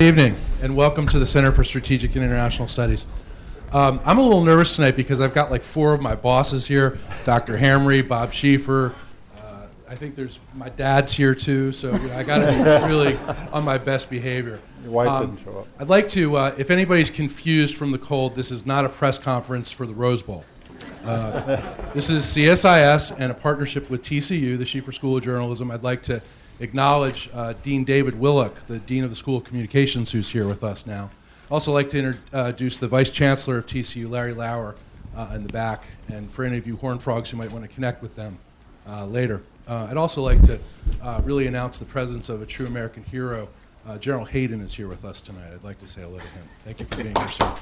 Good evening, and welcome to the Center for Strategic and International Studies. I'm a little nervous tonight because I've got like four of my bosses here, Dr. Hamre, Bob Schieffer. I think there's my dad's here too, so I got to be really on my best behavior. Your wife didn't show up. I'd like to, if anybody's confused from the cold, this is not a press conference for the Rose Bowl. This is CSIS and a partnership with TCU, the Schieffer School of Journalism. I'd like to acknowledge Dean David Willock, the Dean of the School of Communications, who's here with us now. I'd also like to introduce the Vice Chancellor of TCU, Larry Lauer, in the back, and for any of you Horned Frogs, you might want to connect with them later. I'd also like to really announce the presence of a true American hero. General Hayden is here with us tonight. I'd like to say hello to him. Thank you for being here, sir.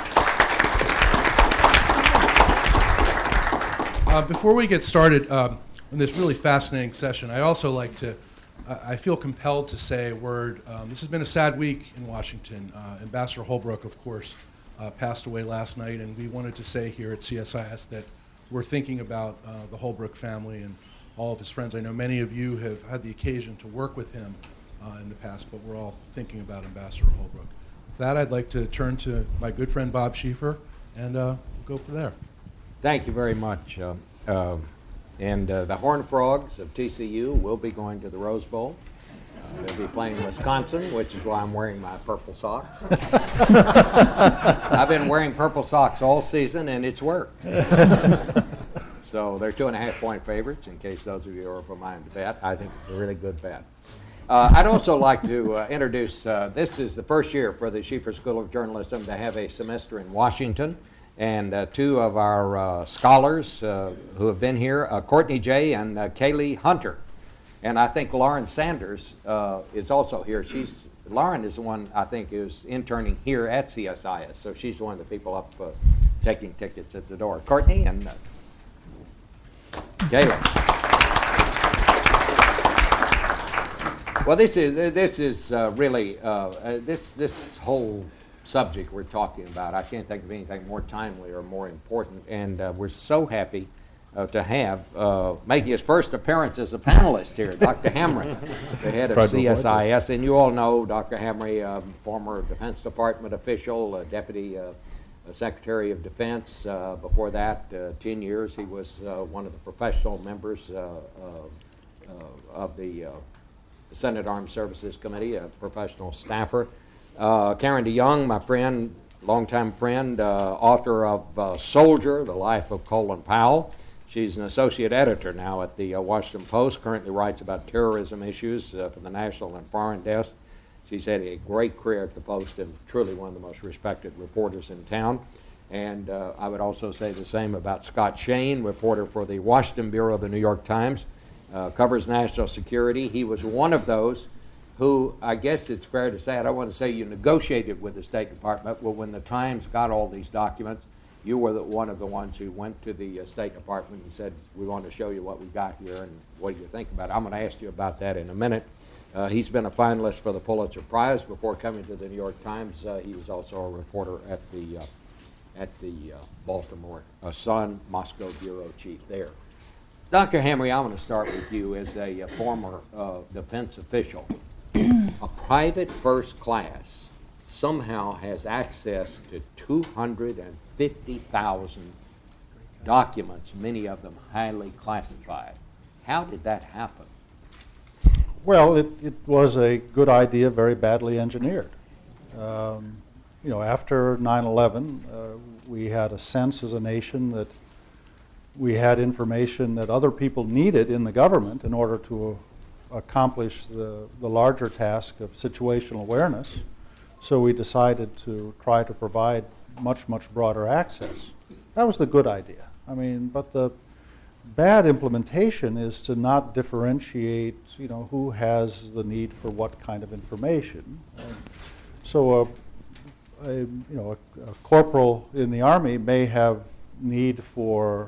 Before we get started in this really fascinating session, I'd also like to I feel compelled to say a word. This has been a sad week in Washington. Ambassador Holbrooke, of course, passed away last night, and we wanted to say here at CSIS that we're thinking about the Holbrooke family and all of his friends. I know many of you have had the occasion to work with him in the past, but we're all thinking about Ambassador Holbrooke. With that, I'd like to turn to my good friend Bob Schieffer, and go from there. Thank you very much. And the Horned Frogs of TCU will be going to the Rose Bowl. They'll be playing Wisconsin, which is why I'm wearing my purple socks. I've been wearing purple socks all season, and it's worked. So they're 2.5-point favorites, in case those of you are from mine to bet. I think it's a really good bet. I'd also like to introduce, this is the first year for the Schieffer School of Journalism to have a semester in Washington. And two of our scholars who have been here, Courtney J. and Kaylee Hunter. And I think Lauren Sanders is also here. Lauren is the one I think is interning here at CSIS, so she's one of the people up taking tickets at the door. Courtney and Kaylee. Well, this is really this whole subject we're talking about. I can't think of anything more timely or more important, and we're so happy to have making his first appearance as a panelist here, Dr. Hamre, the head of CSIS. And you all know Dr. Hamre, former Defense Department official, Deputy Secretary of Defense. Before that, 10 years, he was one of the professional members of the Senate Armed Services Committee, a professional staffer. Karen DeYoung, my friend, longtime friend, author of Soldier, The Life of Colin Powell. She's an associate editor now at the Washington Post, currently writes about terrorism issues for the national and foreign desk. She's had a great career at the Post and truly one of the most respected reporters in town. And I would also say the same about Scott Shane, reporter for the Washington Bureau of the New York Times, covers national security. He was one of those who, I guess it's fair to say, I don't want to say you negotiated with the State Department, but when the Times got all these documents, you were one of the ones who went to the State Department and said, we want to show you what we got here, and what do you think about it? I'm going to ask you about that in a minute. He's been a finalist for the Pulitzer Prize before coming to the New York Times. He was also a reporter at the Baltimore Sun, Moscow bureau chief there. Dr. Hamre, I'm going to start with you as a former defense official. A private first class somehow has access to 250,000 documents, many of them highly classified. How did that happen? Well, it was a good idea, very badly engineered. After 9/11, we had a sense as a nation that we had information that other people needed in the government in order to accomplish the larger task of situational awareness. So we decided to try to provide much, much broader access. That was the good idea. But the bad implementation is to not differentiate, who has the need for what kind of information. So a corporal in the Army may have need for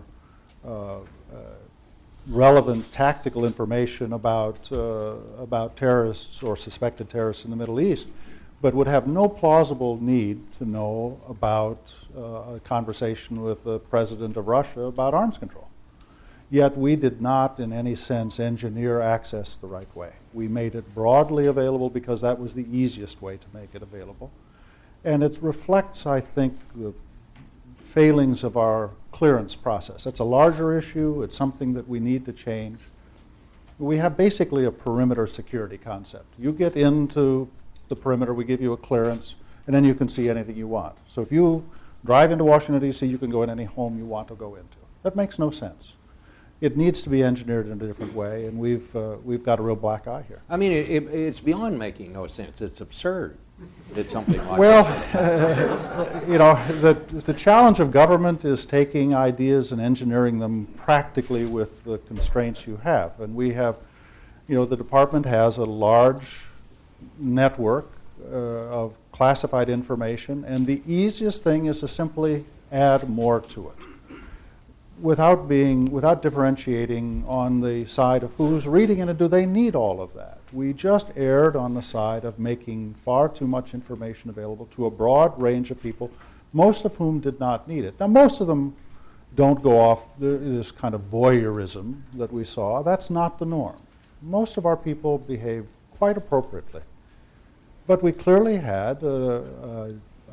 relevant tactical information about terrorists or suspected terrorists in the Middle East, but would have no plausible need to know about a conversation with the president of Russia about arms control. Yet we did not, in any sense, engineer access the right way. We made it broadly available because that was the easiest way to make it available. And it reflects, I think, the failings of our clearance process. It's a larger issue. It's something that we need to change. We have basically a perimeter security concept. You get into the perimeter, we give you a clearance, and then you can see anything you want. So if you drive into Washington, D.C., you can go in any home you want to go into. That makes no sense. It needs to be engineered in a different way, and we've got a real black eye here. I mean, it's beyond making no sense. It's absurd. It's something like Well, that. you know, the challenge of government is taking ideas and engineering them practically with the constraints you have. And we have, you know, the department has a large network of classified information, and the easiest thing is to simply add more to it without differentiating on the side of who's reading it and do they need all of that. We just erred on the side of making far too much information available to a broad range of people, most of whom did not need it. Now, most of them don't go off this kind of voyeurism that we saw. That's not the norm. Most of our people behave quite appropriately. But we clearly had a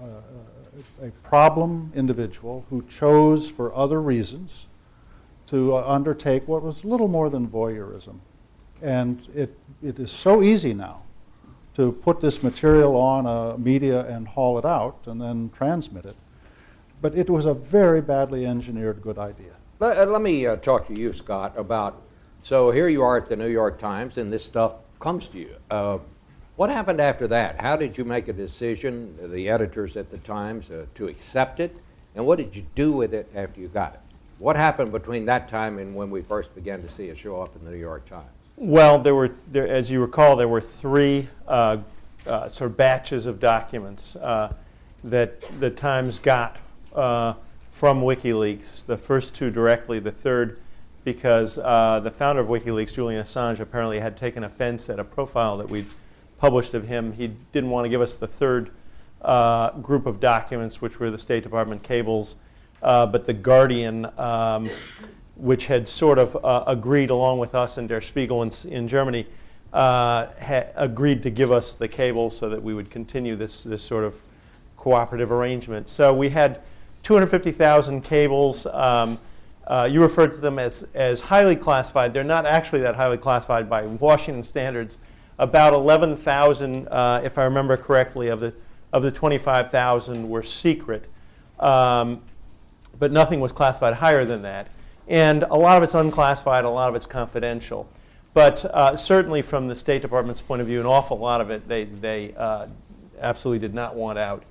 problem individual who chose, for other reasons, to undertake what was little more than voyeurism. And it is so easy now to put this material on a media and haul it out and then transmit it. But it was a very badly engineered good idea. Let me talk to you, Scott, about, so here you are at the New York Times, and this stuff comes to you. What happened after that? How did you make a decision, the editors at the Times, to accept it? And what did you do with it after you got it? What happened between that time and when we first began to see it show up in the New York Times? Well, as you recall, there were three sort of batches of documents that the Times got from WikiLeaks. The first two directly, the third because the founder of WikiLeaks, Julian Assange, apparently had taken offense at a profile that we'd published of him. He didn't want to give us the third group of documents, which were the State Department cables, but the Guardian, which had sort of agreed along with us and Der Spiegel in Germany, agreed to give us the cables so that we would continue this sort of cooperative arrangement. So we had 250,000 cables. You referred to them as highly classified. They're not actually that highly classified by Washington standards. About 11,000, if I remember correctly, of the 25,000 were secret, but nothing was classified higher than that. And a lot of it's unclassified, a lot of it's confidential. But certainly from the State Department's point of view, an awful lot of it they absolutely did not want out.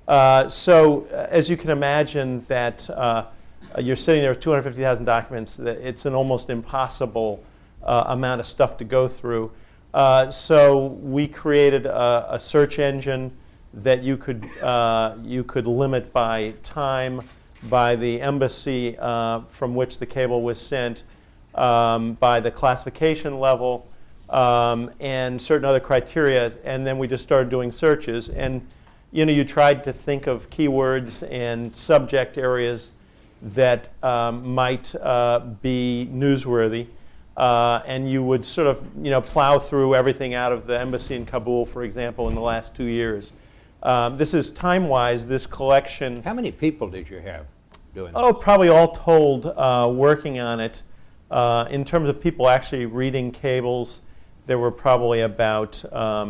So as you can imagine that you're sitting there with 250,000 documents, it's an almost impossible amount of stuff to go through. So we created a search engine that you could limit by time, by the embassy from which the cable was sent, by the classification level, and certain other criteria. And then we just started doing searches. And you tried to think of keywords and subject areas that might be newsworthy. And you would sort of, plow through everything out of the embassy in Kabul, for example, in the last 2 years. This is time-wise, this collection. How many people did you have doing this? Oh, probably all told, working on it. In terms of people actually reading cables, there were probably about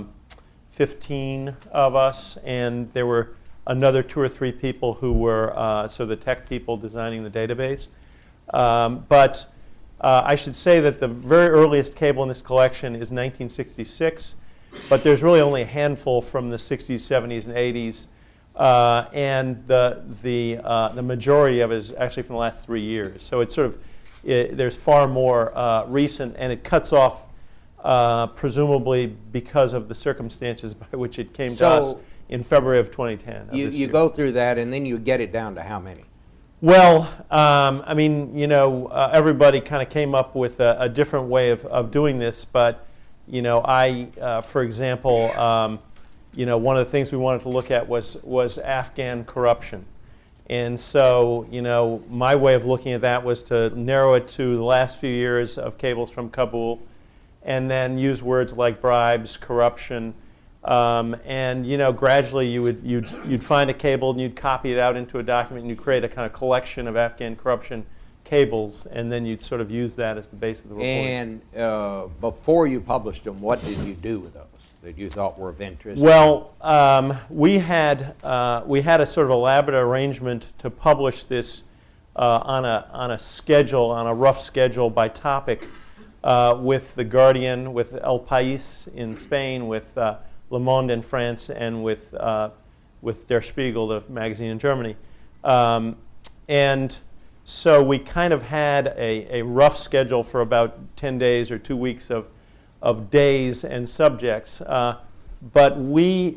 15 of us, and there were another 2 or 3 people who were the tech people designing the database. But I should say that the very earliest cable in this collection is 1966, but there's really only a handful from the 60s, 70s, and 80s, and the majority of it is actually from the last 3 years. So it's there's far more recent, and it cuts off presumably because of the circumstances by which it came to us in February of 2010. You go through that, and then you get it down to how many? Well, everybody kind of came up with a different way of doing this, but, for example, one of the things we wanted to look at was Afghan corruption. And so, my way of looking at that was to narrow it to the last few years of cables from Kabul, and then use words like bribes, corruption, and gradually you'd find a cable and you'd copy it out into a document and you'd create a kind of collection of Afghan corruption cables, and then you'd sort of use that as the base of the report. And before you published them, what did you do with those that you thought were of interest? Well, we had a sort of elaborate arrangement to publish this on a schedule, on a rough schedule by topic, with The Guardian, with El País in Spain, with Le Monde in France, and with Der Spiegel, the magazine in Germany. And so we kind of had a rough schedule for about 10 days or 2 weeks of days and subjects. But we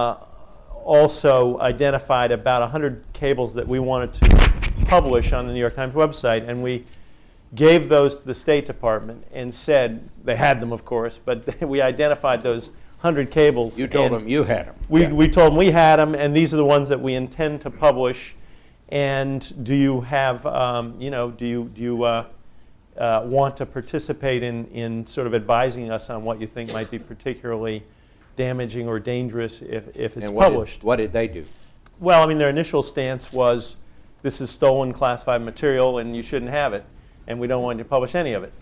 also identified about 100 cables that we wanted to publish on the New York Times website, and we gave those to the State Department and said, they had them, of course, but we identified those 100 cables. You told them you had them. We told them we had them, and these are the ones that we intend to publish. And do you have, do you want to participate in sort of advising us on what you think might be particularly damaging or dangerous if it's published? What did they do? Well, I mean, their initial stance was, this is stolen classified material and you shouldn't have it, and we don't want you to publish any of it.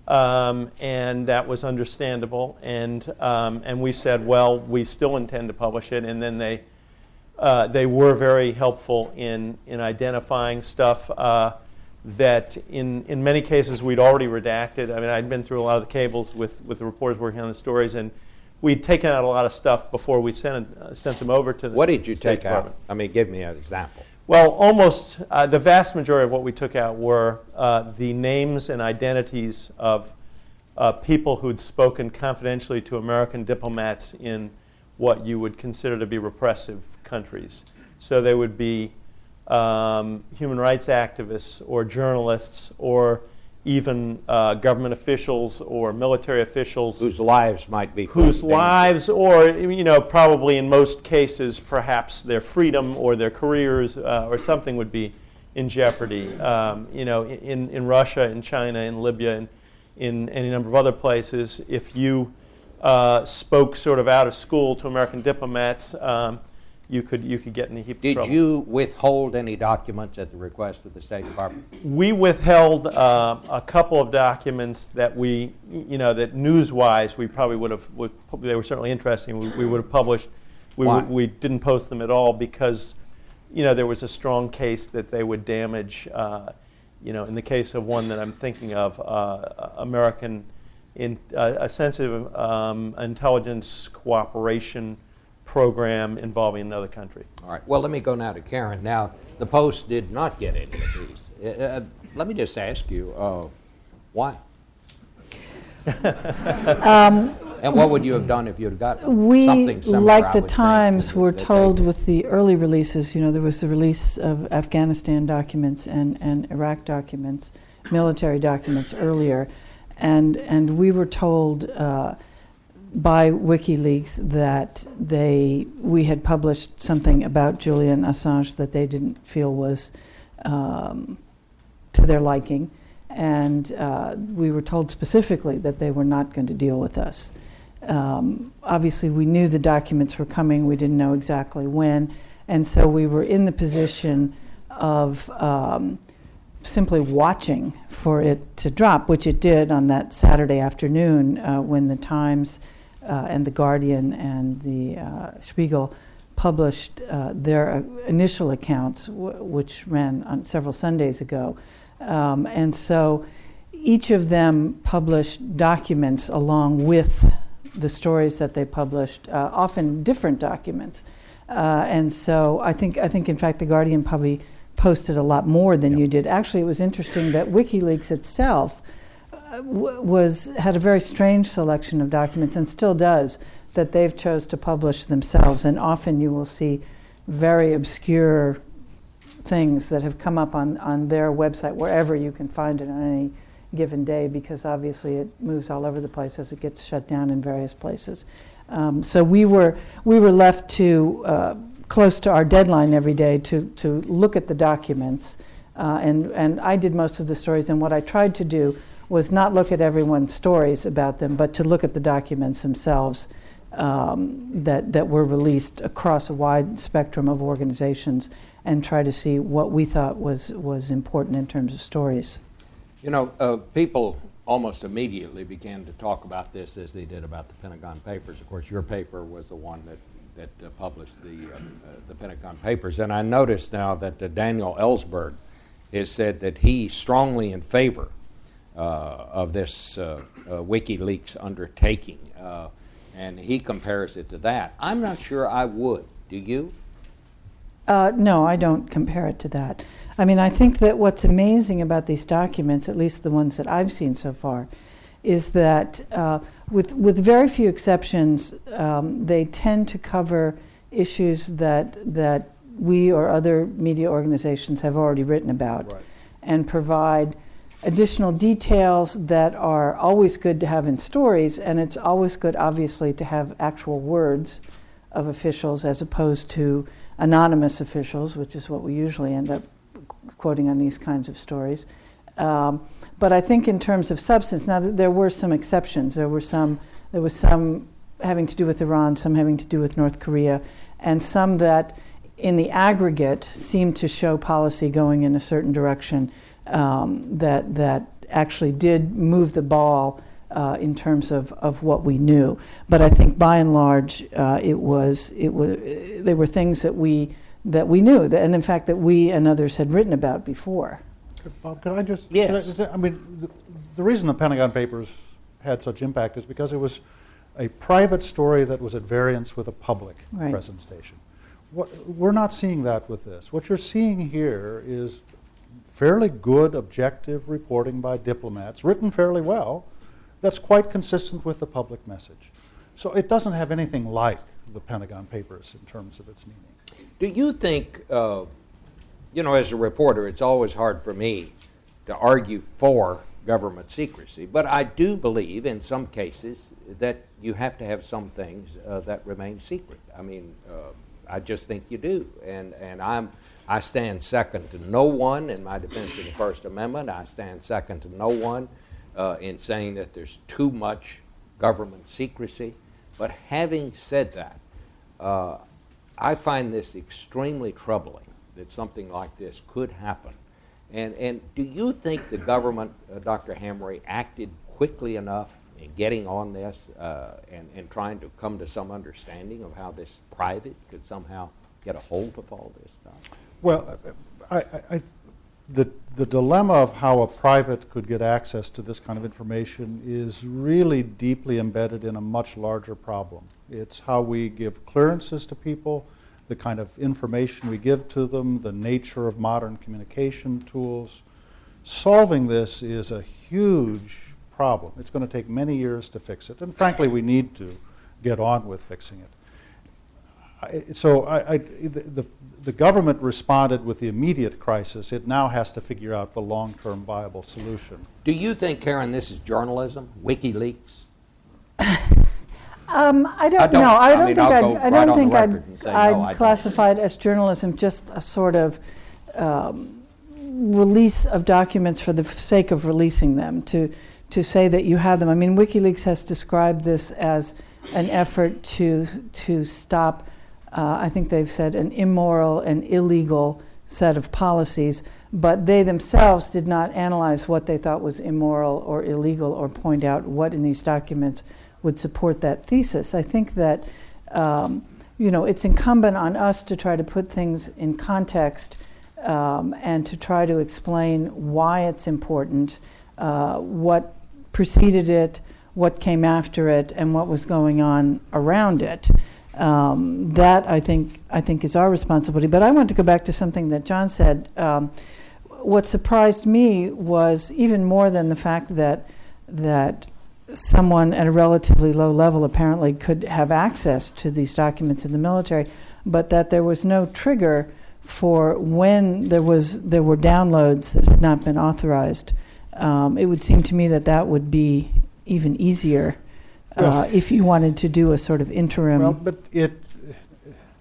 And that was understandable. And we said, well, we still intend to publish it. And then they were very helpful in identifying stuff that in many cases we'd already redacted. I mean, I'd been through a lot of the cables with the reporters working on the stories, and we'd taken out a lot of stuff before we sent them over to the What did you State take Department. out? I mean, give me an example. Well, almost the vast majority of what we took out were the names and identities of people who'd spoken confidentially to American diplomats in what you would consider to be repressive countries. So they would be human rights activists or journalists or even government officials or military officials. Whose lives might be. Whose lives, or probably in most cases, perhaps their freedom or their careers or something would be in jeopardy. In Russia, in China, in Libya, and in any number of other places, if you spoke sort of out of school to American diplomats, you could get in a heap of trouble. Did you withhold any documents at the request of the State Department? We withheld a couple of documents that that news-wise we probably would have. They were certainly interesting. We would have published. Why? We didn't post them at all because, there was a strong case that they would damage. In the case of one that I'm thinking of, American, a sensitive intelligence cooperation program involving another country. All right. Well, let me go now to Karen. Now, the Post did not get any of these. Let me just ask you, why? And what would you have done if you had got something similar? Like the Times, were told with the early releases, there was the release of Afghanistan documents and Iraq documents, military documents earlier, and we were told by WikiLeaks that we had published something about Julian Assange that they didn't feel was to their liking, and we were told specifically that they were not going to deal with us. Obviously, we knew the documents were coming. We didn't know exactly when, and so we were in the position of simply watching for it to drop, which it did on that Saturday afternoon when the Times and the Guardian and the Spiegel published their initial accounts, which ran on several Sundays ago. And so each of them published documents along with the stories that they published, often different documents. And so I think in fact the Guardian probably posted a lot more than you did. Actually, it was interesting that WikiLeaks itself had a very strange selection of documents, and still does, that they've chose to publish themselves. And often you will see very obscure things that have come up on their website, wherever you can find it on any given day, because obviously it moves all over the place as it gets shut down in various places. So we were left to close to our deadline every day to look at the documents. And I did most of the stories, and what I tried to do was not look at everyone's stories about them, but to look at the documents themselves that were released across a wide spectrum of organizations and try to see what we thought was important in terms of stories. You know, people almost immediately began to talk about this as they did about the Pentagon Papers. Of course, your paper was the one that published the Pentagon Papers. And I noticed now that Daniel Ellsberg has said that he's strongly in favor of this WikiLeaks undertaking. And he compares it to that. I'm not sure I would. Do you? No, I don't compare it to that. I mean, I think that what's amazing about these documents, at least the ones that I've seen so far, is that with very few exceptions, they tend to cover issues that we or other media organizations have already written about, Right. and provide additional details that are always good to have in stories, and it's always good, obviously, to have actual words of officials as opposed to anonymous officials, which is what we usually end up quoting on these kinds of stories. But I think in terms of substance, now there were some exceptions. There was some having to do with Iran, some having to do with North Korea, and some that in the aggregate seemed to show policy going in a certain direction that actually did move the ball in terms of what we knew. But I think by and large, they were things that we knew, and in fact that we and others had written about before. Bob, could I just? Yes. I mean, the reason the Pentagon Papers had such impact is because it was a private story that was at variance with a public Right. presentation. We're not seeing that with this. What you're seeing here is fairly good, objective reporting by diplomats, written fairly well, that's quite consistent with the public message. So it doesn't have anything like the Pentagon Papers in terms of its meaning. Do you think, as a reporter, it's always hard for me to argue for government secrecy, but I do believe in some cases that you have to have some things that remain secret. I mean, I just think you do, and I stand second to no one in my defense of the First Amendment. I stand second to no one in saying that there's too much government secrecy. But having said that, I find this extremely troubling that something like this could happen. And do you think the government, Dr. Hamre, acted quickly enough in getting on this and trying to come to some understanding of how this private could somehow get a hold of all this stuff? Well, the dilemma of how a private could get access to this kind of information is really deeply embedded in a much larger problem. It's how we give clearances to people, the kind of information we give to them, the nature of modern communication tools. Solving this is a huge problem. It's going to take many years to fix it, and frankly, we need to get on with fixing it. The government responded with the immediate crisis. It now has to figure out the long-term viable solution. Do you think, Karen, this is journalism, WikiLeaks? I don't know. I don't think I'd I classify it as journalism, just a sort of release of documents for the sake of releasing them, to say that you have them. I mean, WikiLeaks has described this as an effort to stop, I think they've said, an immoral and illegal set of policies, but they themselves did not analyze what they thought was immoral or illegal or point out what in these documents would support that thesis. I think that it's incumbent on us to try to put things in context and to try to explain why it's important, what preceded it, what came after it, and what was going on around it. That I think is our responsibility. But I want to go back to something that John said. What surprised me was even more than the fact that someone at a relatively low level apparently could have access to these documents in the military, but that there was no trigger for when there were downloads that had not been authorized. It would seem to me that would be even easier if you wanted to do a sort of interim. Well, but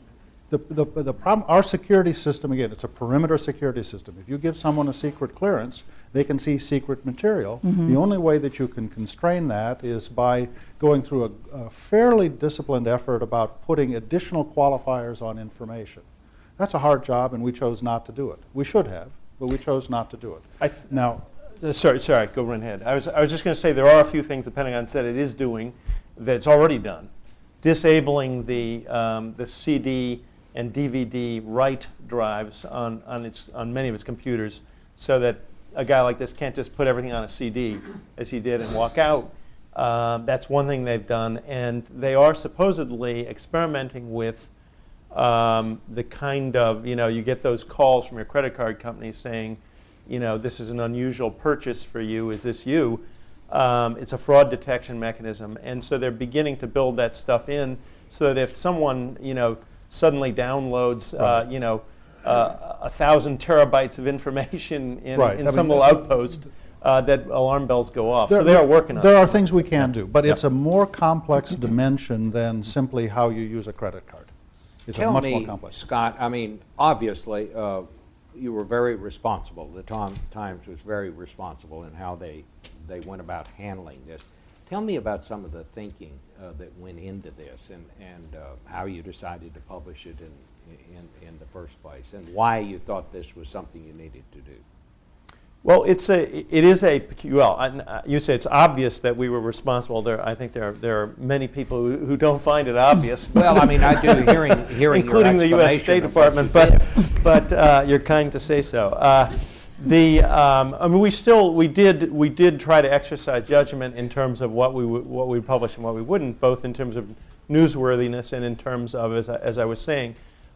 The problem, our security system, again, it's a perimeter security system. If you give someone a secret clearance, they can see secret material. Mm-hmm. The only way that you can constrain that is by going through a fairly disciplined effort about putting additional qualifiers on information. That's a hard job, and we chose not to do it. We should have, but we chose not to do it. Now, Sorry, go right ahead. I was just going to say there are a few things the Pentagon said it is doing that's already done. Disabling the CD and DVD write drives on many of its computers, so that a guy like this can't just put everything on a CD as he did and walk out. That's one thing they've done, and they are supposedly experimenting with the kind of, you get those calls from your credit card company saying, this is an unusual purchase for you. Is this you? It's a fraud detection mechanism, and so they're beginning to build that stuff in, so that if someone, suddenly downloads, 1,000 terabytes of information in some little outpost, that alarm bells go off. So they are working on it. There are things we can do, but it's a more complex dimension than simply how you use a credit card. It's Tell much me, more complex. Scott, obviously, you were very responsible. The Times was very responsible in how they went about handling this. Tell me about some of the thinking that went into this, and how you decided to publish it in the first place, and why you thought this was something you needed to do. Well, you say it's obvious that we were responsible. I think there are many people who don't find it obvious. Well, I do hearing including the U.S. State Department, but you're kind to say so. We did try to exercise judgment in terms of what we would publish and what we wouldn't, both in terms of newsworthiness and in terms of, as I was saying,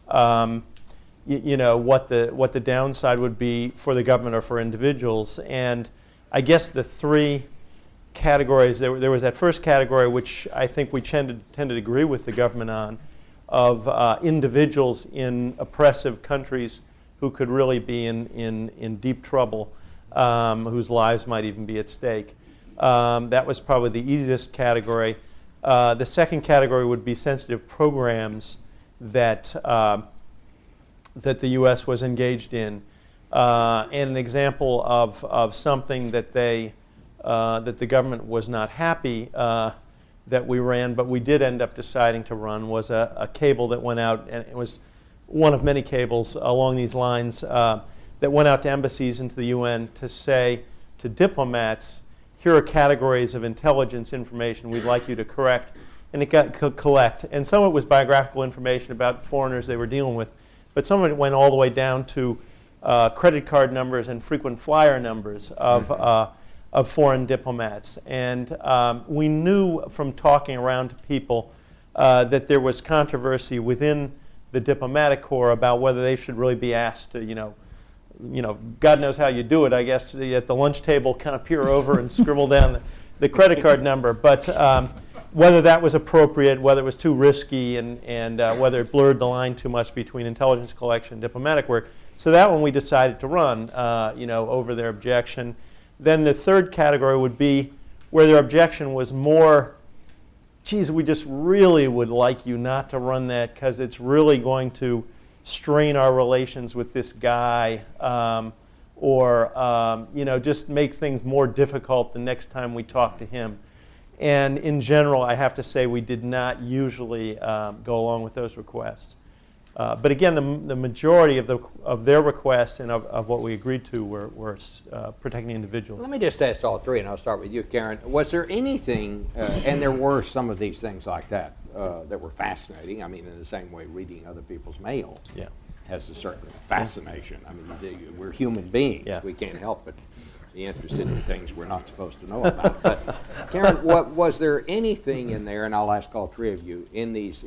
what the downside would be for the government or for individuals. And I guess the three categories, there was that first category, which I think we tended to agree with the government on, of individuals in oppressive countries who could really be in deep trouble, whose lives might even be at stake. That was probably the easiest category. The second category would be sensitive programs that the U.S. was engaged in, and an example of something that the government was not happy that we ran, but we did end up deciding to run, was a cable that went out, and it was one of many cables along these lines that went out to embassies and to the UN to say to diplomats, here are categories of intelligence information we'd like you to correct, and it got collect. And some of it was biographical information about foreigners they were dealing with, but some of it went all the way down to credit card numbers and frequent flyer numbers of foreign diplomats. And we knew from talking around to people that there was controversy within the diplomatic corps about whether they should really be asked to, God knows how you do it, I guess, at the lunch table, kind of peer over and scribble down the credit card number. But whether that was appropriate, whether it was too risky, and whether it blurred the line too much between intelligence collection and diplomatic work. So that one we decided to run, over their objection. Then the third category would be where their objection was more, geez, we just really would like you not to run that because it's really going to strain our relations with this guy, or just make things more difficult the next time we talk to him. And in general, I have to say we did not usually go along with those requests. But again, the majority of their requests and of what we agreed to were protecting individuals. Let me just ask all three, and I'll start with you, Karen. Was there anything, and there were some of these things like that that were fascinating. In the same way reading other people's mail has a certain fascination. We're human beings. Yeah. We can't help but be interested in things we're not supposed to know about. But Karen, was there anything in there, and I'll ask all three of you, in these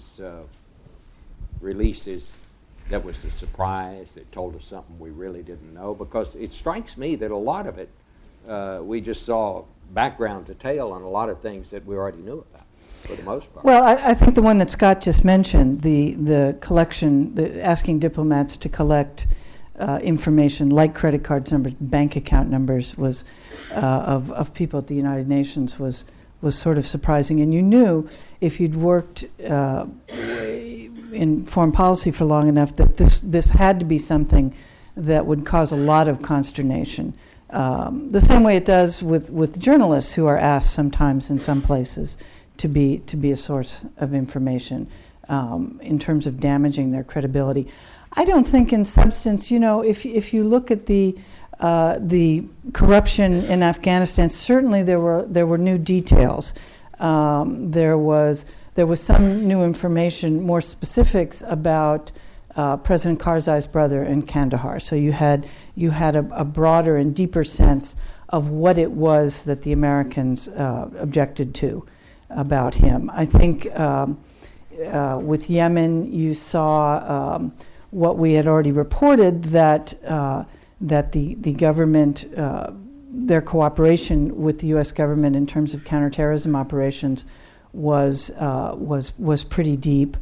releases that was the surprise, that told us something we really didn't know? Because it strikes me that a lot of it, we just saw background to tail on a lot of things that we already knew about, for the most part. Well, I think the one that Scott just mentioned, the collection, asking diplomats to collect information like credit card numbers, bank account numbers, was of people at the United Nations was sort of surprising. And you knew if you'd worked in foreign policy for long enough that this had to be something that would cause a lot of consternation. The same way it does with journalists who are asked sometimes in some places to be a source of information in terms of damaging their credibility. I don't think in substance, if you look at the corruption in Afghanistan, certainly there were new details. There was some new information, more specifics about President Karzai's brother in Kandahar. So you had a broader and deeper sense of what it was that the Americans objected to about him. I think with Yemen, you saw what we had already reported, that the government, their cooperation with the U.S. government in terms of counterterrorism operations was pretty deep.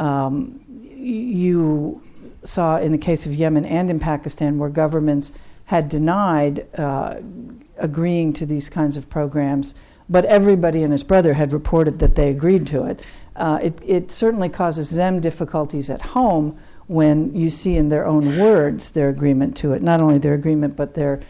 You saw in the case of Yemen and in Pakistan where governments had denied agreeing to these kinds of programs, but everybody and his brother had reported that they agreed to it. It certainly causes them difficulties at home when you see in their own words their agreement to it. Not only their agreement, but their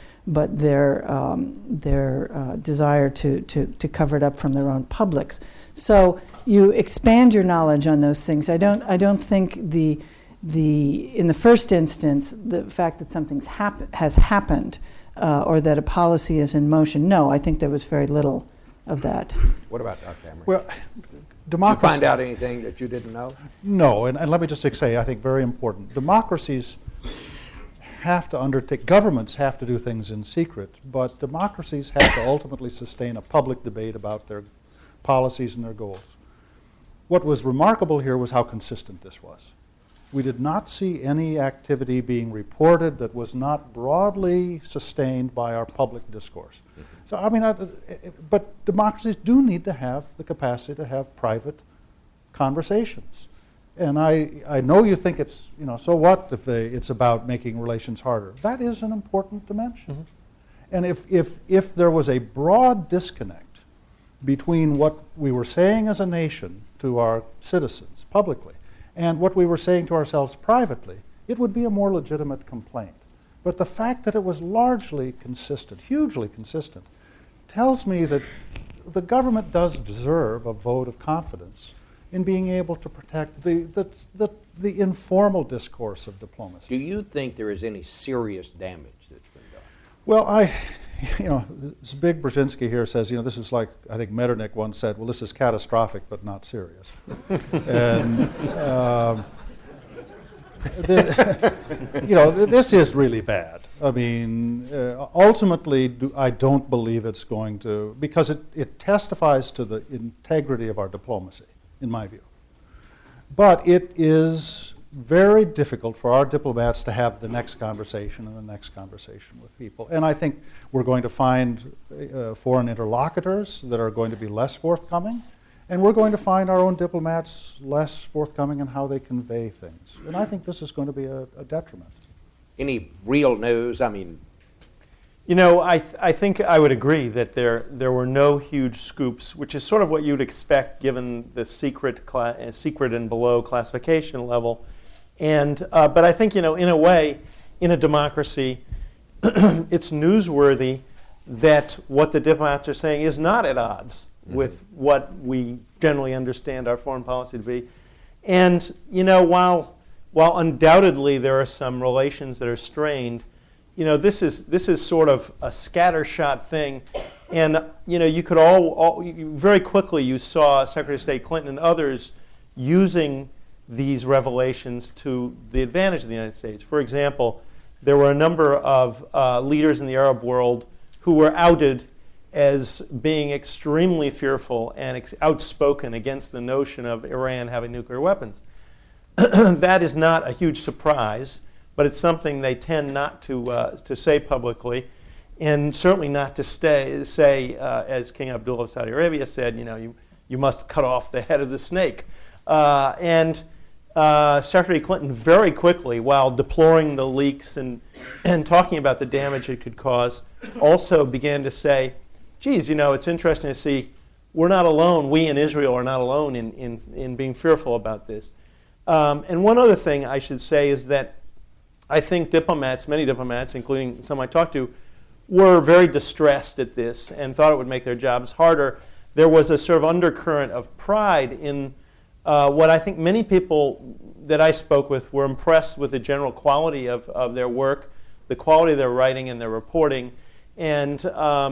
desire to cover it up from their own publics. So you expand your knowledge on those things. I don't think in the first instance the fact that something's has happened or that a policy is in motion. No, I think there was very little of that. What about Dr. Emery? Well, Did you find out anything that you didn't know? No, and let me just say, I think very important. Democracies have to undertake, governments have to do things in secret, but democracies have to ultimately sustain a public debate about their policies and their goals. What was remarkable here was how consistent this was. We did not see any activity being reported that was not broadly sustained by our public discourse. So, but democracies do need to have the capacity to have private conversations. And I know you think it's, so what if it's about making relations harder? That is an important dimension. And if there was a broad disconnect between what we were saying as a nation to our citizens publicly and what we were saying to ourselves privately, it would be a more legitimate complaint. But the fact that it was largely consistent, hugely consistent, tells me that the government does deserve a vote of confidence in being able to protect the informal discourse of diplomacy. Do you think there is any serious damage that's been done? Well, Zbig Brzezinski here says, this is like, I think Metternich once said, well, this is catastrophic but not serious. And, this is really bad. I mean, ultimately, I don't believe it's going to, because it testifies to the integrity of our diplomacy, in my view. But it is very difficult for our diplomats to have the next conversation and the next conversation with people. And I think we're going to find foreign interlocutors that are going to be less forthcoming, and we're going to find our own diplomats less forthcoming in how they convey things. And I think this is going to be a detriment. Any real news? I mean, I think I would agree that there were no huge scoops, which is sort of what you'd expect given the secret and below classification level. And but I think in a way, in a democracy, it's newsworthy that what the diplomats are saying is not at odds with what we generally understand our foreign policy to be. And while undoubtedly there are some relations that are strained, this is sort of a scattershot thing, and you could very quickly you saw Secretary of State Clinton and others using these revelations to the advantage of the United States. For example, there were a number of leaders in the Arab world who were outed as being extremely fearful and outspoken against the notion of Iran having nuclear weapons. That is not a huge surprise, but it's something they tend not to say publicly, and certainly not to say, as King Abdullah of Saudi Arabia said, you must cut off the head of the snake. And Secretary Clinton very quickly, while deploring the leaks and talking about the damage it could cause, also began to say, geez, it's interesting to see we're not alone, we in Israel are not alone in being fearful about this. And one other thing I should say is that I think diplomats, many diplomats, including some I talked to, were very distressed at this and thought it would make their jobs harder. There was a sort of undercurrent of pride in what I think many people that I spoke with were impressed with the general quality of their work, the quality of their writing and their reporting. And,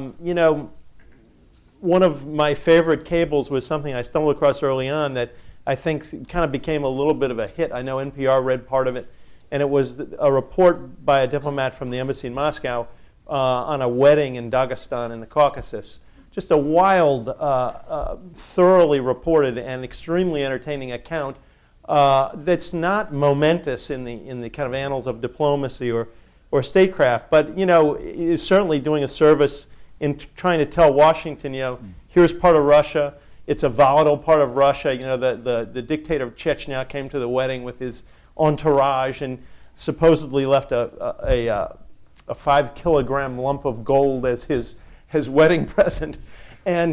one of my favorite cables was something I stumbled across early on that I think kind of became a little bit of a hit. I know NPR read part of it, and it was a report by a diplomat from the embassy in Moscow on a wedding in Dagestan in the Caucasus. Just a wild, thoroughly reported and extremely entertaining account that's not momentous in the kind of annals of diplomacy or statecraft, but is certainly doing a service in trying to tell Washington, here's part of Russia. It's a volatile part of Russia. The dictator of Chechnya came to the wedding with his entourage and supposedly left a 5-kilogram lump of gold as his wedding present, and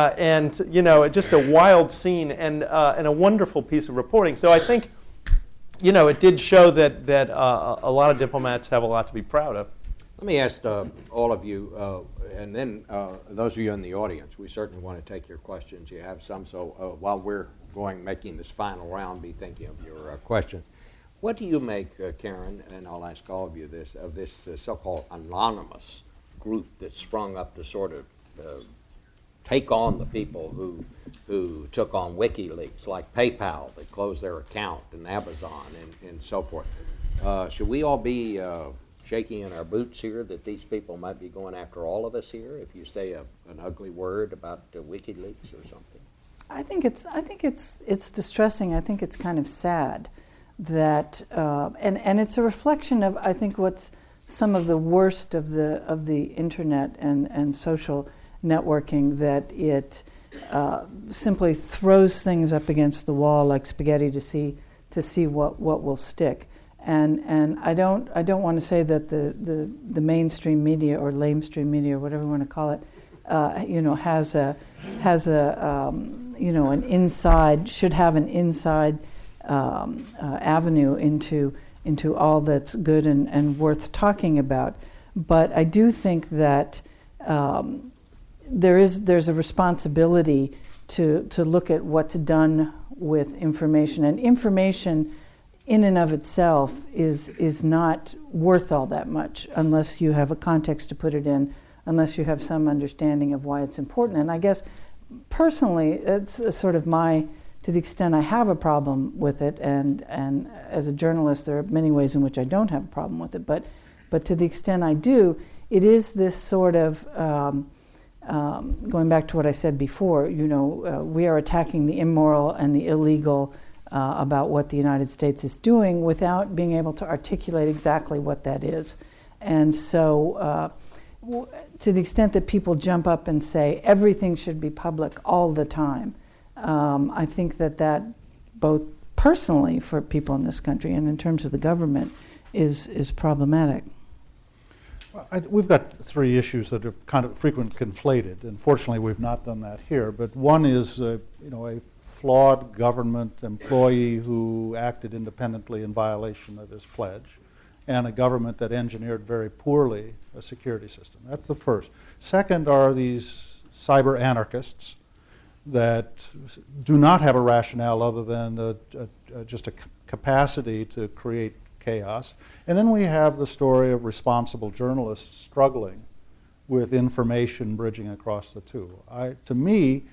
just a wild scene and a wonderful piece of reporting. So I think, it did show that a lot of diplomats have a lot to be proud of. Let me ask all of you, and then those of you in the audience, we certainly want to take your questions. You have some, so while we're making this final round, be thinking of your questions. What do you make, Karen, and I'll ask all of you this, of this so-called anonymous group that sprung up to sort of take on the people who took on WikiLeaks, like PayPal, that closed their account, and Amazon, and so forth? Should we all be shaking in our boots here that these people might be going after all of us here if you say an ugly word about WikiLeaks or something? I think it's distressing. I think it's kind of sad that and it's a reflection of, I think, what's some of the worst of the internet and social networking, that it simply throws things up against the wall like spaghetti to see what will stick. And I don't want to say that the mainstream media or lamestream media or whatever you want to call it, has an inside, should have an inside avenue into all that's good and worth talking about. But I do think that there's a responsibility to look at what's done with information, and information in and of itself is not worth all that much unless you have a context to put it in, unless you have some understanding of why it's important. And I guess personally, it's sort of to the extent I have a problem with it, and as a journalist, there are many ways in which I don't have a problem with it, but to the extent I do, it is this sort of, going back to what I said before, we are attacking the immoral and the illegal about what the United States is doing without being able to articulate exactly what that is. And so to the extent that people jump up and say everything should be public all the time, I think that both personally for people in this country and in terms of the government is problematic. We've got three issues that are kind of frequently conflated. Unfortunately, we've not done that here. But one is, a flawed government employee who acted independently in violation of his pledge, and a government that engineered very poorly a security system. That's the first. Second are these cyber anarchists that do not have a rationale other than just a capacity to create chaos. And then we have the story of responsible journalists struggling with information bridging across the two. To me,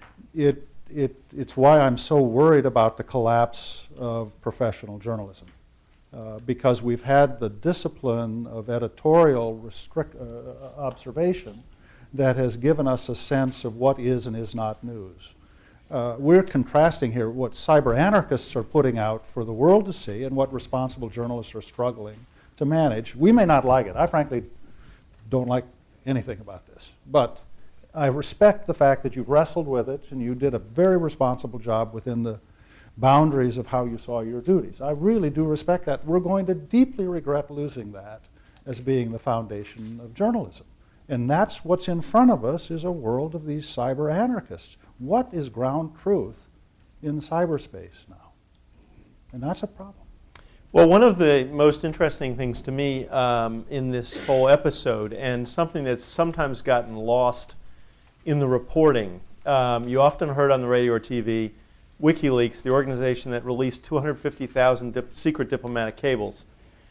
it's why I'm so worried about the collapse of professional journalism, because we've had the discipline of editorial observation that has given us a sense of what is and is not news. We're contrasting here what cyber anarchists are putting out for the world to see and what responsible journalists are struggling to manage. We may not like it. I frankly don't like anything about this. But I respect the fact that you've wrestled with it and you did a very responsible job within the boundaries of how you saw your duties. I really do respect that. We're going to deeply regret losing that as being the foundation of journalism. And that's what's in front of us, is a world of these cyber anarchists. What is ground truth in cyberspace now? And that's a problem. Well, one of the most interesting things to me in this whole episode, and something that's sometimes gotten lost in the reporting, you often heard on the radio or TV, WikiLeaks, the organization that released 250,000 secret diplomatic cables.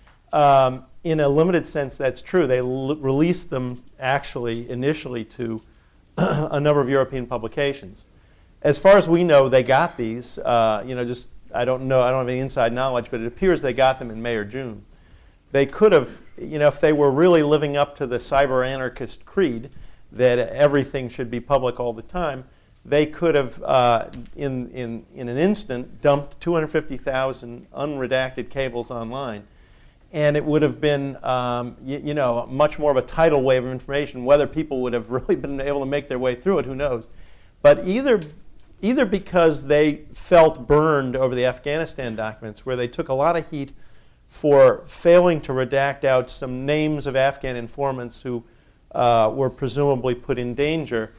In a limited sense, that's true. They released them actually initially to a number of European publications. As far as we know, they got these. I don't know. I don't have any inside knowledge, but it appears they got them in May or June. They could have, if they were really living up to the cyber anarchist creed that everything should be public all the time, they could have, in an instant, dumped 250,000 unredacted cables online. And it would have been, much more of a tidal wave of information. Whether people would have really been able to make their way through it, who knows? But either because they felt burned over the Afghanistan documents, where they took a lot of heat for failing to redact out some names of Afghan informants who were presumably put in danger,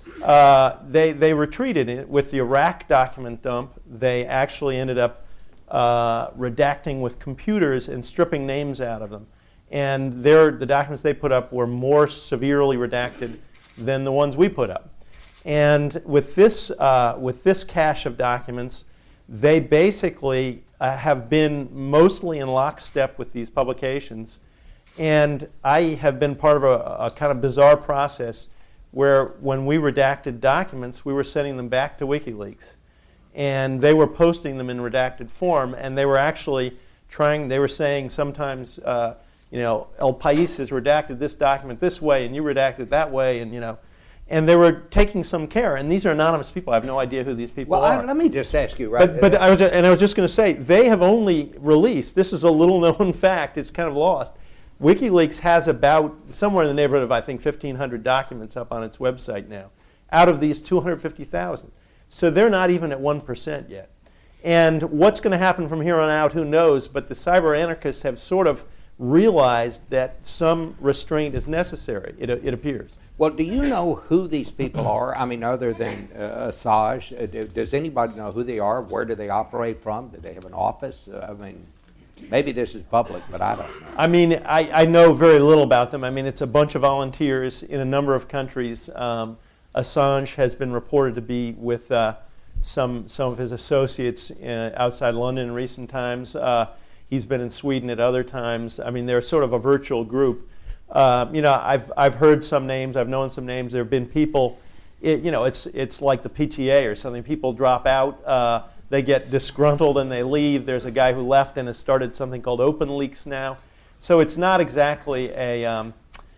they retreated. With the Iraq document dump, they actually ended up redacting with computers and stripping names out of them. And the documents they put up were more severely redacted than the ones we put up. And with this cache of documents, they basically have been mostly in lockstep with these publications. And I have been part of a kind of bizarre process where when we redacted documents, we were sending them back to WikiLeaks. And they were posting them in redacted form, and they were actually they were saying sometimes, El País has redacted this document this way, and you redacted that way, and they were taking some care. And these are anonymous people. I have no idea who these people are. Let me just ask you, right? But I was just going to say, they have only released, this is a little-known fact, it's kind of lost. WikiLeaks has about, somewhere in the neighborhood of, I think, 1,500 documents up on its website now, out of these 250,000. So they're not even at 1% yet. And what's going to happen from here on out, who knows? But the cyber anarchists have sort of realized that some restraint is necessary, it appears. Well, do you know who these people are? I mean, other than Assange, does anybody know who they are? Where do they operate from? Do they have an office? Maybe this is public, but I don't know. I mean, I know very little about them. I mean, it's a bunch of volunteers in a number of countries. Assange has been reported to be with some of his associates outside London in recent times. He's been in Sweden at other times. I mean, they're sort of a virtual group. I've heard some names. I've known some names. There have been people. It's like the PTA or something. People drop out. They get disgruntled and they leave. There's a guy who left and has started something called OpenLeaks now. So it's not exactly a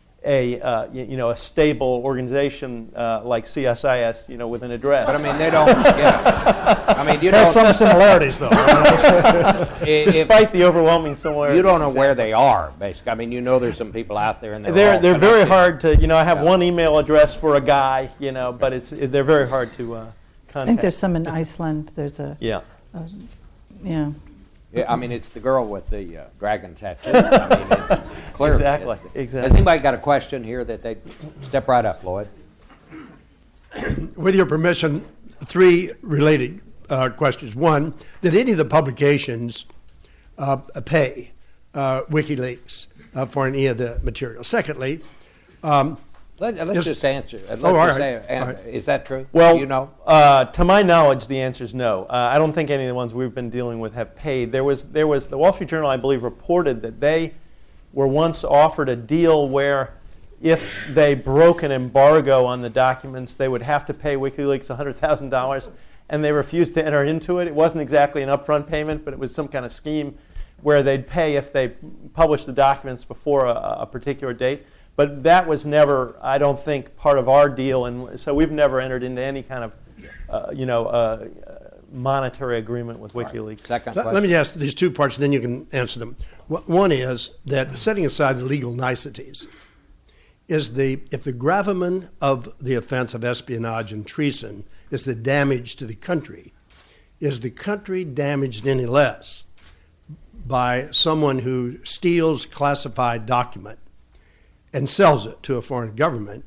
stable organization like CSIS, with an address. But I mean, they don't. I mean, There's some similarities, though. Despite the overwhelming similarities. You don't know where they are, basically. I mean, there's some people out there, and they're very hard to. I have one email address for a guy, but they're very hard to contact. I think there's some in Iceland. There's a yeah. Yeah. Yeah, I mean, it's the girl with the dragon tattoo. I mean, it's clear. Exactly. Has anybody got a question here that they step right up, Lloyd? With your permission, 3 related questions. One, did any of the publications pay WikiLeaks for any of the material? Secondly, let's just answer. All right. Is that true? Well, to my knowledge, the answer is no. I don't think any of the ones we've been dealing with have paid. There was the Wall Street Journal, I believe, reported that they were once offered a deal where if they broke an embargo on the documents, they would have to pay WikiLeaks $100,000, and they refused to enter into it. It wasn't exactly an upfront payment, but it was some kind of scheme where they'd pay if they published the documents before a particular date. But that was never, I don't think, part of our deal, and so we've never entered into any kind of, monetary agreement with WikiLeaks. Right. Second question. Let me ask these 2 parts, and then you can answer them. One is that, setting aside the legal niceties, if the gravamen of the offense of espionage and treason is the damage to the country, is the country damaged any less by someone who steals classified document and sells it to a foreign government,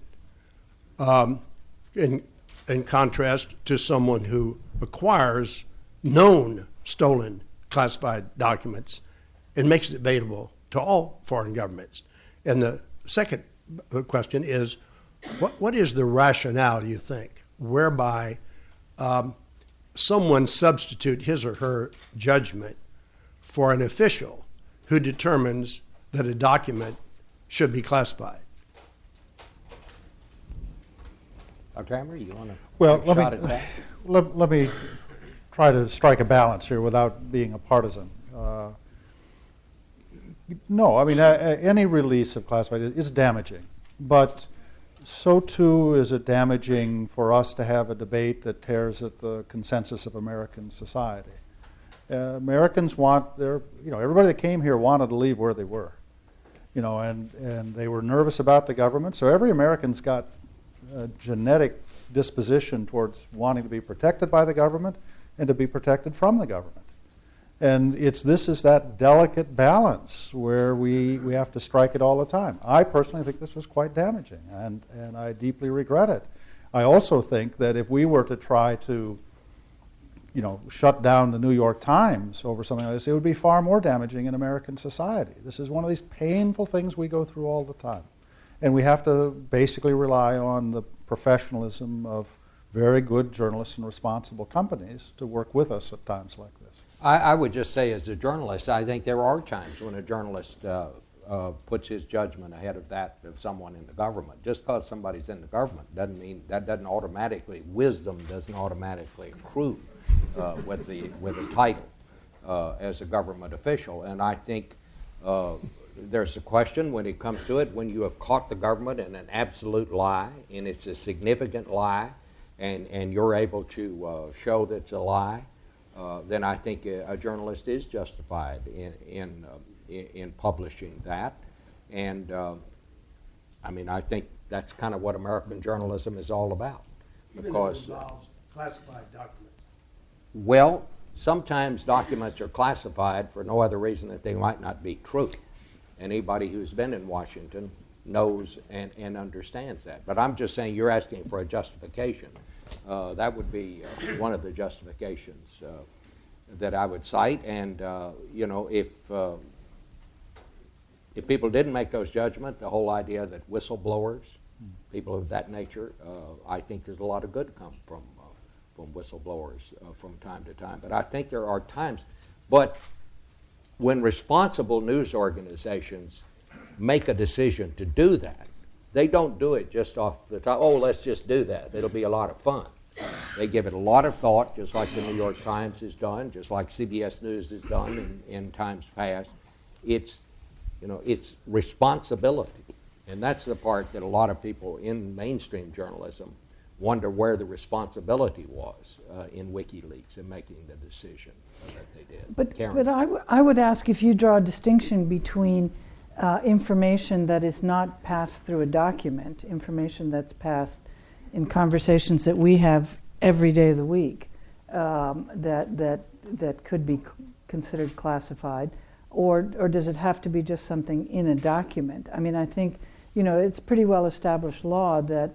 in contrast to someone who acquires known stolen classified documents and makes it available to all foreign governments. And the second question is, what is the rationale, do you think, whereby someone substitute his or her judgment for an official who determines that a document should be classified? Dr. Hammer, you want to Well, take a shot at that? let me try to strike a balance here without being a partisan. No, I mean, any release of classified is damaging, but so too is it damaging for us to have a debate that tears at the consensus of American society. Americans want everybody that came here wanted to leave where they were, and they were nervous about the government. So every American's got a genetic disposition towards wanting to be protected by the government and to be protected from the government. And this is that delicate balance where we have to strike it all the time. I personally think this was quite damaging, and I deeply regret it. I also think that if we were to try to shut down the New York Times over something like this, it would be far more damaging in American society. This is one of these painful things we go through all the time. And we have to basically rely on the professionalism of very good journalists and responsible companies to work with us at times like this. I would just say, as a journalist, I think there are times when a journalist puts his judgment ahead of that of someone in the government. Just because somebody's in the government doesn't mean that wisdom doesn't automatically accrue with the title as a government official. And I think there's a question when it comes to it, when you have caught the government in an absolute lie, and it's a significant lie, and you're able to show that it's a lie, then I think a journalist is justified in publishing that. And I think that's kind of what American journalism is all about. Because it involves classified documents. Well, sometimes documents are classified for no other reason that they might not be true. Anybody who's been in Washington knows and understands that. But I'm just saying, you're asking for a justification. That would be one of the justifications that I would cite. And if people didn't make those judgments, the whole idea that whistleblowers, people of that nature, I think there's a lot of good come from whistleblowers from time to time. But I think there are times, but when responsible news organizations make a decision to do that, they don't do it just off the top, let's just do that. It'll be a lot of fun. They give it a lot of thought, just like the New York Times has done, just like CBS News has done in times past. It's responsibility. And that's the part that a lot of people in mainstream journalism wonder where the responsibility was in WikiLeaks in making the decision that they did. But I would ask if you draw a distinction between information that is not passed through a document, information that's passed in conversations that we have every day of the week, that could be considered classified, or does it have to be just something in a document? I mean, I think it's pretty well established law that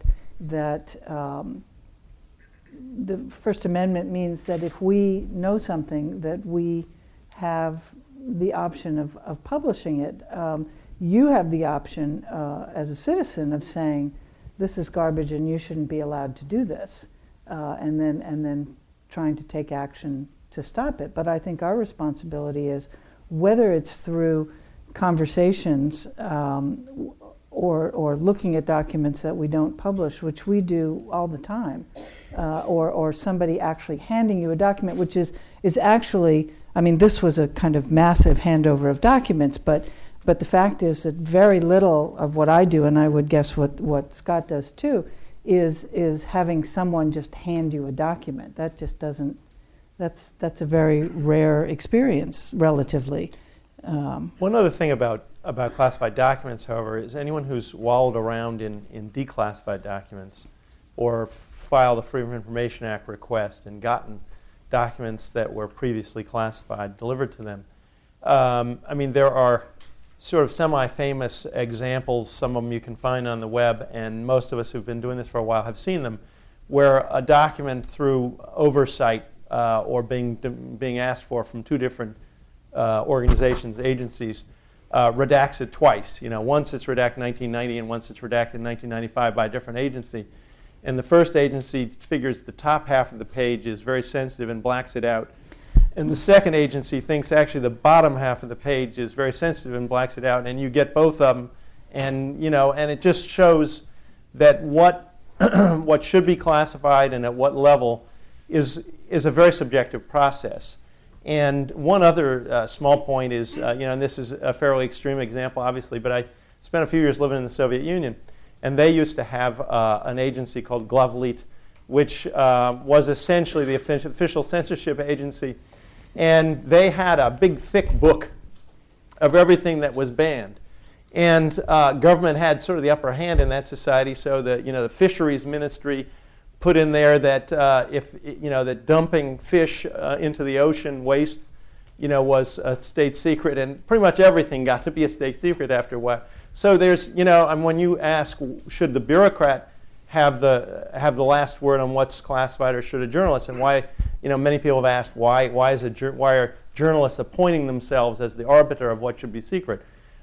the First Amendment means that if we know something, that we have the option of publishing it. You have the option as a citizen of saying, this is garbage and you shouldn't be allowed to do this, and then trying to take action to stop it. But I think our responsibility is, whether it's through conversations or looking at documents that we don't publish, which we do all the time, or somebody actually handing you a document, which is actually, this was a kind of massive handover of documents, but the fact is that very little of what I do, and I would guess what Scott does too, is having someone just hand you a document. That just doesn't, that's a very rare experience, relatively. One other thing about classified documents, however, is anyone who's wallowed around in declassified documents or filed a Freedom of Information Act request and gotten documents that were previously classified delivered to them. There are sort of semi-famous examples, some of them you can find on the web, and most of us who've been doing this for a while have seen them, where a document through oversight or being asked for from two different organizations, agencies, redacts it twice. Once it's redacted in 1990 and once it's redacted in 1995 by a different agency. And the first agency figures the top half of the page is very sensitive and blacks it out. And the second agency thinks actually the bottom half of the page is very sensitive and blacks it out. And you get both of them. And, and it just shows that what should be classified and at what level is a very subjective process. And one other small point is, and this is a fairly extreme example, obviously, but I spent a few years living in the Soviet Union. And they used to have an agency called Glavlit, which was essentially the official censorship agency. And they had a big, thick book of everything that was banned. And government had sort of the upper hand in that society, so the fisheries ministry put in there that that dumping fish into the ocean waste, was a state secret, and pretty much everything got to be a state secret after a while. So there's, and when you ask, should the bureaucrat have the last word on what's classified, or should a journalist? And why, many people have asked why are journalists appointing themselves as the arbiter of what should be secret?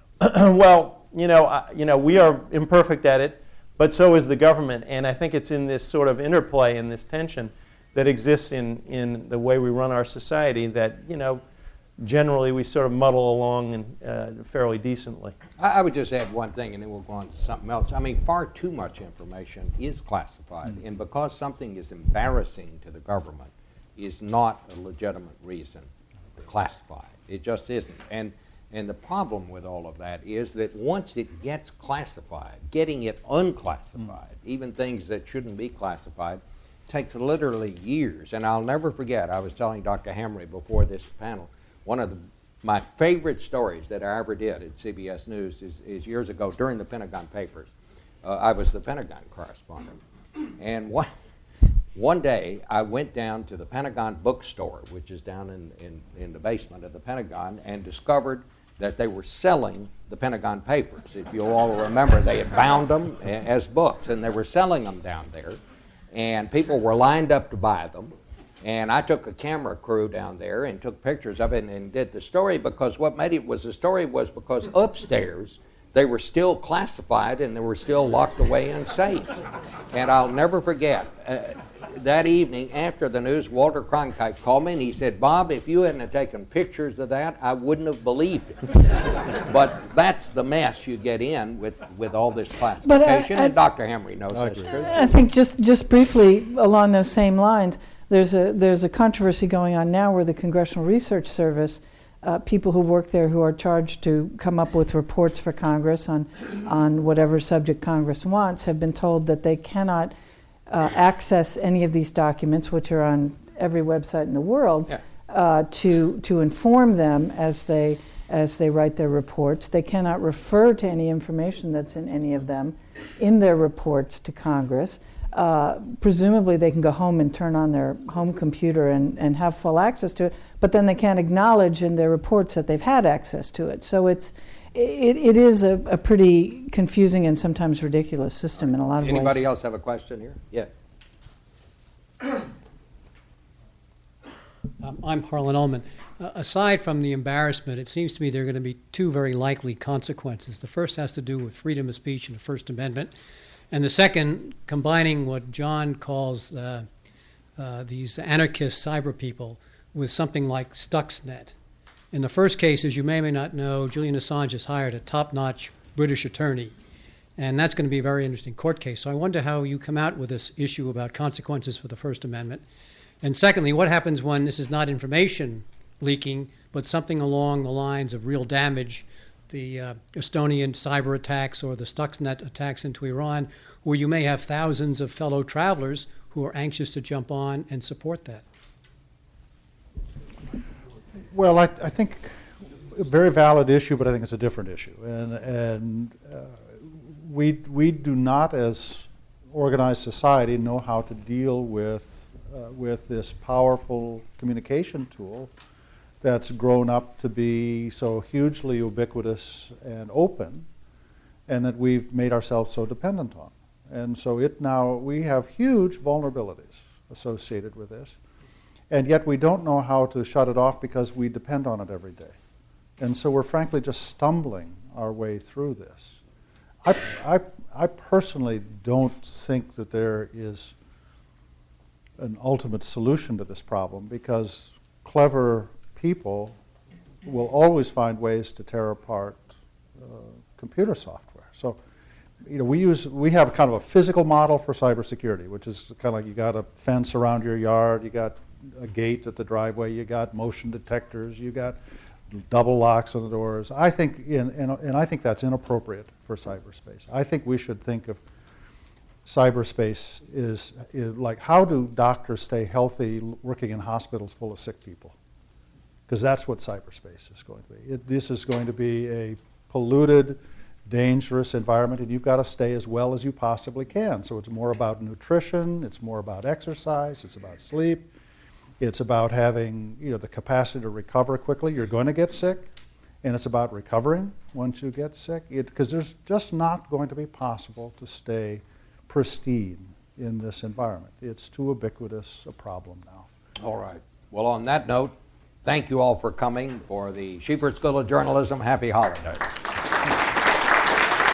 Well, we are imperfect at it, but so is the government, and I think it's in this sort of interplay and this tension that exists in the way we run our society that, generally we sort of muddle along and fairly decently. I would just add one thing, and then we'll go on to something else. I mean, far too much information is classified, and because something is embarrassing to the government is not a legitimate reason to classify it. It just isn't. And the problem with all of that is that once it gets classified, getting it unclassified, even things that shouldn't be classified, takes literally years. And I'll never forget, I was telling Dr. Hamre before this panel, one of my favorite stories that I ever did at CBS News is years ago during the Pentagon Papers. I was the Pentagon correspondent. And one day I went down to the Pentagon bookstore, which is down in the basement of the Pentagon, and discovered that they were selling the Pentagon Papers. If you all remember, they had bound them as books, and they were selling them down there. And people were lined up to buy them. And I took a camera crew down there and took pictures of it and did the story, because what made it was a story was because upstairs they were still classified and they were still locked away in safes. And I'll never forget, that evening after the news, Walter Cronkite called me and he said, "Bob, if you hadn't taken pictures of that, I wouldn't have believed it." But that's the mess you get in with all this classification, and Dr. Hamre knows that's true. I think just briefly along those same lines, there's a controversy going on now where the Congressional Research Service, people who work there who are charged to come up with reports for Congress on whatever subject Congress wants, have been told that they cannot access any of these documents, which are on every website in the world, to inform them as they write their reports. They cannot refer to any information that's in any of them in their reports to Congress. Presumably they can go home and turn on their home computer and have full access to it, but then they can't acknowledge in their reports that they've had access to it. So it is a pretty confusing and sometimes ridiculous system in a lot of ways. Anybody else have a question here? Yeah. I'm Harlan Ullman. Aside from the embarrassment, it seems to me there are going to be two very likely consequences. The first has to do with freedom of speech and the First Amendment. And the second, combining what John calls these anarchist cyber people with something like Stuxnet. In the first case, as you may or may not know, Julian Assange has hired a top-notch British attorney. And that's going to be a very interesting court case. So I wonder how you come out with this issue about consequences for the First Amendment. And secondly, what happens when this is not information leaking, but something along the lines of real damage, the Estonian cyber attacks or the Stuxnet attacks into Iran, where you may have thousands of fellow travelers who are anxious to jump on and support that? Well, I think a very valid issue, but I think it's a different issue. And we do not, as organized society, know how to deal with this powerful communication tool that's grown up to be so hugely ubiquitous and open, and that we've made ourselves so dependent on. And so we have huge vulnerabilities associated with this, and yet we don't know how to shut it off because we depend on it every day. And so we're frankly just stumbling our way through this. I personally don't think that there is an ultimate solution to this problem, because clever people will always find ways to tear apart computer software. So, we have kind of a physical model for cybersecurity, which is kind of like you got a fence around your yard, you got a gate at the driveway, you got motion detectors, you got double locks on the doors. I think, and I think that's inappropriate for cyberspace. I think we should think of cyberspace is like, how do doctors stay healthy working in hospitals full of sick people? Because that's what cyberspace is going to be. This is going to be a polluted, dangerous environment, and you've got to stay as well as you possibly can. So it's more about nutrition, it's more about exercise, it's about sleep, it's about having the capacity to recover quickly. You're going to get sick, and it's about recovering once you get sick, because there's just not going to be possible to stay pristine in this environment. It's too ubiquitous a problem now. All right. Well, on that note, thank you all for coming for the Schieffer School of Journalism. Happy holidays.